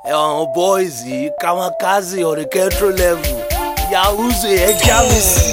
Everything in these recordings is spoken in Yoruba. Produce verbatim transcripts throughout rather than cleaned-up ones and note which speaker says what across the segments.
Speaker 1: àwọn boys yìí kamikaze on the control level yahoo ṣe ẹ já mi sí.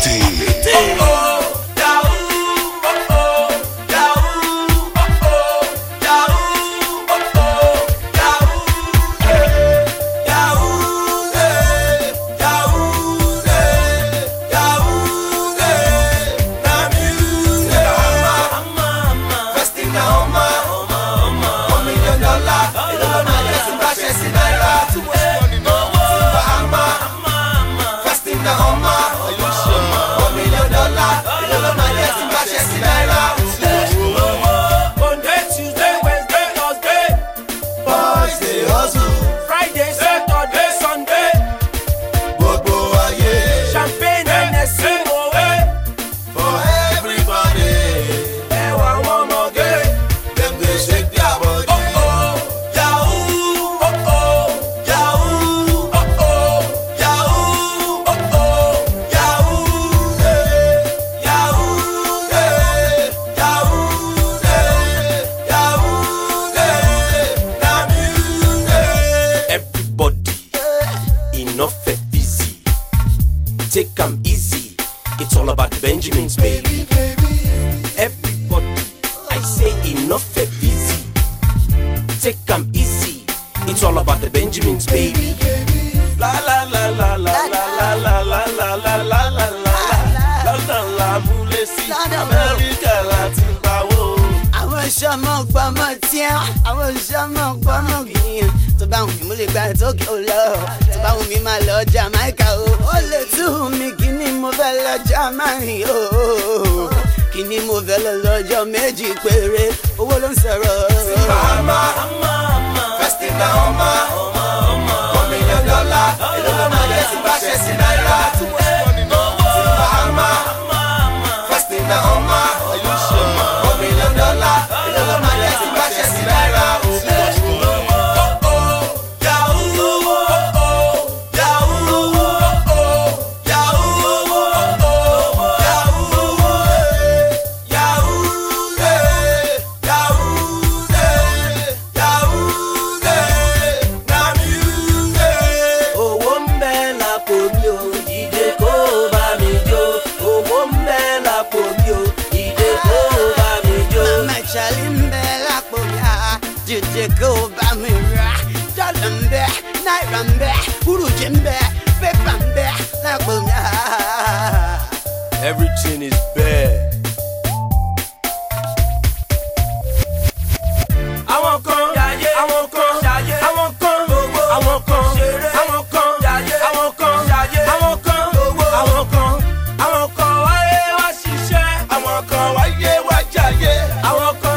Speaker 1: Take 'em easy, it's all about the Benjamins, baby. Everybody, I say enough easy. Take 'em easy, it's all about the Benjamins, baby. La la la la la la la la la la la la la la la la mulesi America Latin bawo.
Speaker 2: Àwọn ṣọmọ gbọmọ tíá, àwọn ṣọmọ gbọmọ gbìyàn. Tó bá wù mí mo lè gba ìtókè ó lọ. Tó bá wù mí máa lọ Jamaica o. Ó lè tú mi kí ni mo fẹ́ lọ Jamaica o. Kí ni mo fẹ́ lọ lọ́jọ́ méjì péré. Owó ló ń sọ̀rọ̀.
Speaker 1: Bahama, first in the Homa, one million dollar. Èló ló máa yẹ sí bá ṣe sí náírà. Bahama, first in the Homa, one million dollar. Èló ló máa yẹ sí bá ṣe sí náírà.
Speaker 2: Go by me, dollar mbe, naira mbe, uruji mbe, paper mbe, like
Speaker 1: everything is bad. I won't come, I won't come, I won't come, I won't come, I won't come, I won't come, I won't come, I won't come, I won't come. Why was she share? I won't come. Why you was jaye? I won't come.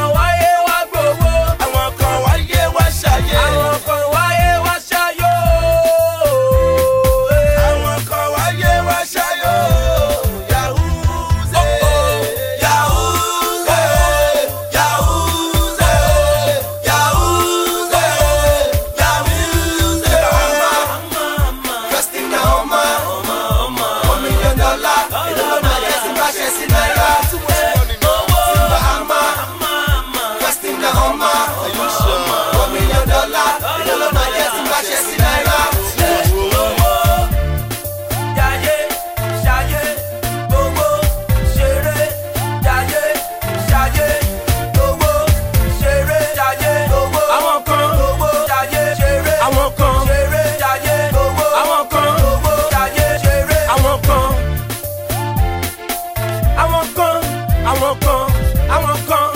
Speaker 1: I won't come, I won't come.